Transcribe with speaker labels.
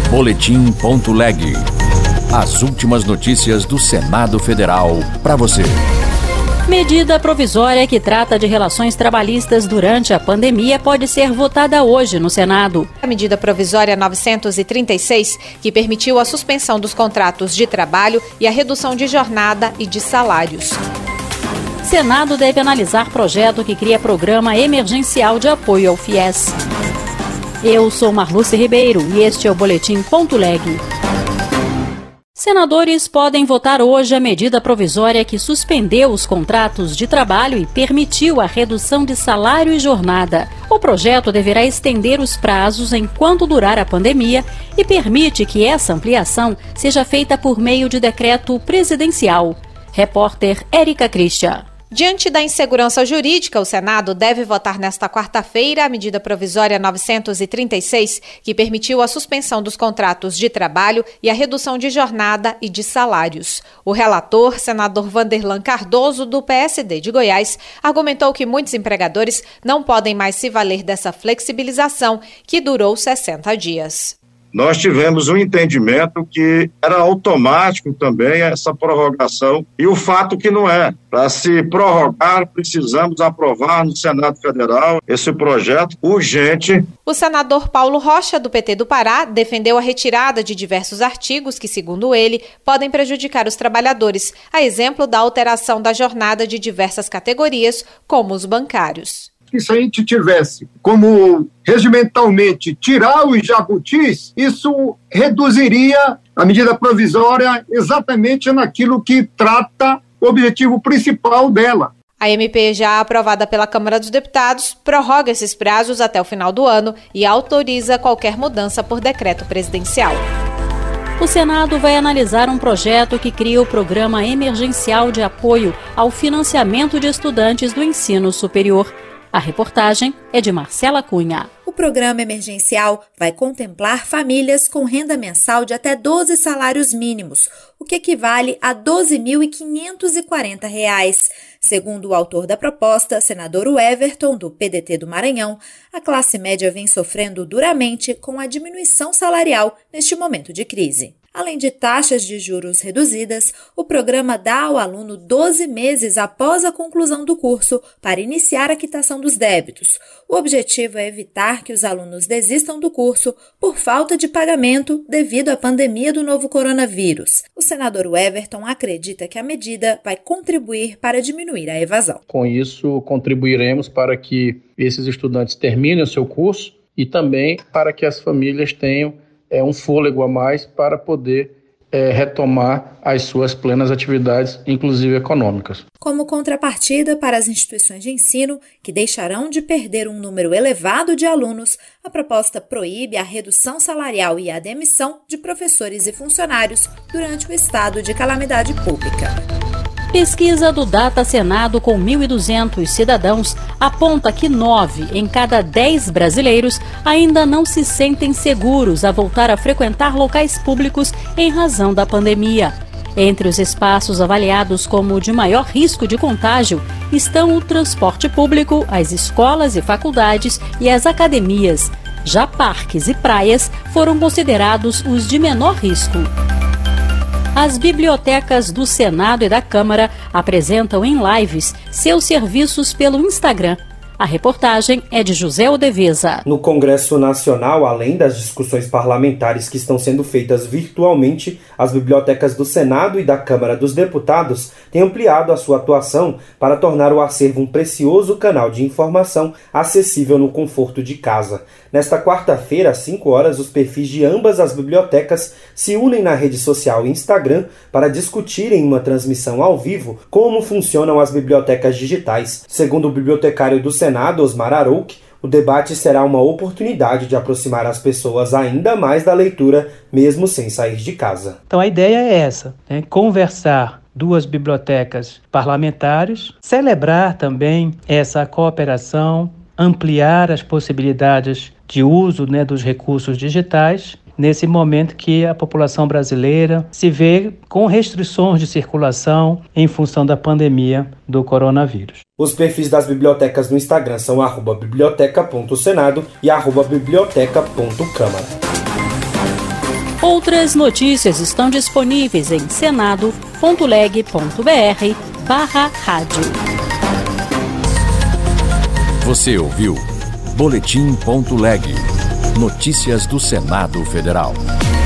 Speaker 1: Boletim.leg. As últimas notícias do Senado Federal para você.
Speaker 2: Medida provisória que trata de relações trabalhistas durante a pandemia pode ser votada hoje no Senado.
Speaker 3: A medida provisória 936, que permitiu a suspensão dos contratos de trabalho e a redução de jornada e de salários.
Speaker 2: Senado deve analisar projeto que cria programa emergencial de apoio ao FIES. Eu sou Marluce Ribeiro e este é o Boletim.leg. Senadores podem votar hoje a medida provisória que suspendeu os contratos de trabalho e permitiu a redução de salário e jornada. O projeto deverá estender os prazos enquanto durar a pandemia e permite que essa ampliação seja feita por meio de decreto presidencial. Repórter Érica Christian.
Speaker 3: Diante da insegurança jurídica, o Senado deve votar nesta quarta-feira a medida provisória 936, que permitiu a suspensão dos contratos de trabalho e a redução de jornada e de salários. O relator, senador Vanderlan Cardoso, do PSD de Goiás, argumentou que muitos empregadores não podem mais se valer dessa flexibilização, que durou 60 dias.
Speaker 4: Nós tivemos um entendimento que era automático também essa prorrogação e o fato que não é. Para se prorrogar, precisamos aprovar no Senado Federal esse projeto urgente.
Speaker 3: O senador Paulo Rocha, do PT do Pará, defendeu a retirada de diversos artigos que, segundo ele, podem prejudicar os trabalhadores, a exemplo da alteração da jornada de diversas categorias, como os bancários.
Speaker 5: Que se a gente tivesse como regimentalmente tirar os jabutis, isso reduziria a medida provisória exatamente naquilo que trata o objetivo principal dela.
Speaker 3: A MP, já aprovada pela Câmara dos Deputados, prorroga esses prazos até o final do ano e autoriza qualquer mudança por decreto presidencial.
Speaker 2: O Senado vai analisar um projeto que cria o Programa Emergencial de Apoio ao Financiamento de Estudantes do Ensino Superior. A reportagem é de Marcela Cunha.
Speaker 6: O programa emergencial vai contemplar famílias com renda mensal de até 12 salários mínimos, o que equivale a R$ 12.540. Segundo o autor da proposta, senador Everton, do PDT do Maranhão, a classe média vem sofrendo duramente com a diminuição salarial neste momento de crise. Além de taxas de juros reduzidas, o programa dá ao aluno 12 meses após a conclusão do curso para iniciar a quitação dos débitos. O objetivo é evitar que os alunos desistam do curso por falta de pagamento devido à pandemia do novo coronavírus. O senador Everton acredita que a medida vai contribuir para diminuir a evasão.
Speaker 7: Com isso, contribuiremos para que esses estudantes terminem o seu curso e também para que as famílias tenham um fôlego a mais para poder retomar as suas plenas atividades, inclusive econômicas.
Speaker 6: Como contrapartida para as instituições de ensino, que deixarão de perder um número elevado de alunos, a proposta proíbe a redução salarial e a demissão de professores e funcionários durante o estado de calamidade pública.
Speaker 2: Pesquisa do Data Senado com 1.200 cidadãos aponta que 9 em cada 10 brasileiros ainda não se sentem seguros a voltar a frequentar locais públicos em razão da pandemia. Entre os espaços avaliados como de maior risco de contágio estão o transporte público, as escolas e faculdades e as academias. Já parques e praias foram considerados os de menor risco. As bibliotecas do Senado e da Câmara apresentam em lives seus serviços pelo Instagram. A reportagem é de José Odeveza.
Speaker 8: No Congresso Nacional, além das discussões parlamentares que estão sendo feitas virtualmente, as bibliotecas do Senado e da Câmara dos Deputados têm ampliado a sua atuação para tornar o acervo um precioso canal de informação acessível no conforto de casa. Nesta quarta-feira, às 5 horas, os perfis de ambas as bibliotecas se unem na rede social Instagram para discutirem em uma transmissão ao vivo como funcionam as bibliotecas digitais. Segundo o bibliotecário do Senado, Osmar Arouque, o debate será uma oportunidade de aproximar as pessoas ainda mais da leitura, mesmo sem sair de casa.
Speaker 9: Então a ideia é essa, conversar duas bibliotecas parlamentares, celebrar também essa cooperação, ampliar as possibilidades de uso dos recursos digitais, nesse momento que a população brasileira se vê com restrições de circulação em função da pandemia do coronavírus.
Speaker 8: Os perfis das bibliotecas no Instagram são @biblioteca.senado e @biblioteca.câmara.
Speaker 2: Outras notícias estão disponíveis em senado.leg.br/rádio.
Speaker 1: Você ouviu Boletim.leg. Notícias do Senado Federal.